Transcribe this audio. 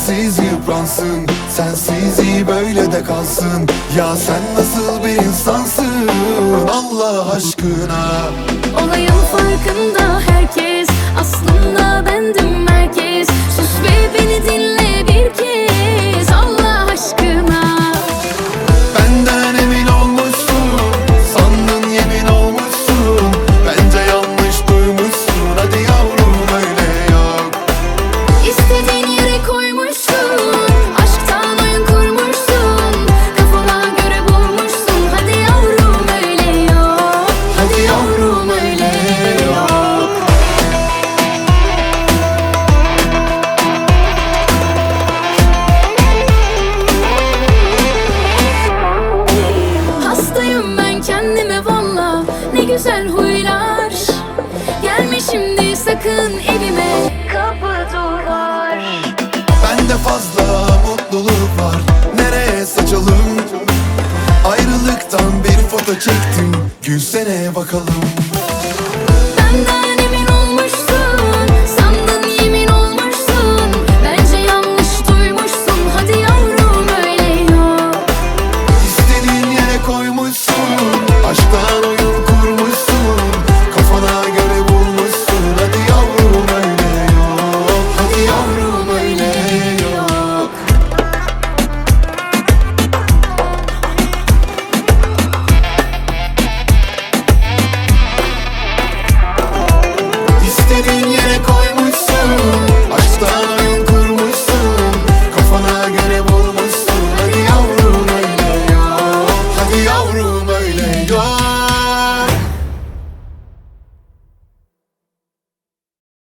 sensiz yıpransın, sensizliği böyle de kalsın. Ya sen nasıl bir insansın Allah aşkına? Olayın farkında herkes, aslında bendim merkez. Sus ve beni dinle bir kez Allah aşkına. Benden emin olmuşsun, sandın yemin olmuşsun. Bence yanlış duymuşsun, hadi yavrum öyle yok. İstediğin yere koymuşsun, aşktan oyun kurmuşsun. Kafana göre bulmuşsun, hadi yavrum öyle yok. Hadi yavrum öyle yok. Hastayım ben kendime valla, ne güzel huylar. Gelme şimdi sakın evime, kapı duvar. Bende fazla mutluluk var, nereye saçalım? Ayrılıktan bir foto çektim, gülsene bakalım. Benden emin olmuşsun, sandın yemin olmuşsun. Bence yanlış duymuşsun, hadi yavrum öyle yok. İstediğin yere koymuşsun, aşktan oyun kurmuşsun. Kafana göre bulmuşsun, hadi yavrum öyle yok. Hadi yavrum öyle yok. İstediğin yere koymuşsun, aşktan oyun kurmuşsun. Kafana göre bulmuşsun, hadi yavrum öyle yok. Hadi yavrum öyle yok.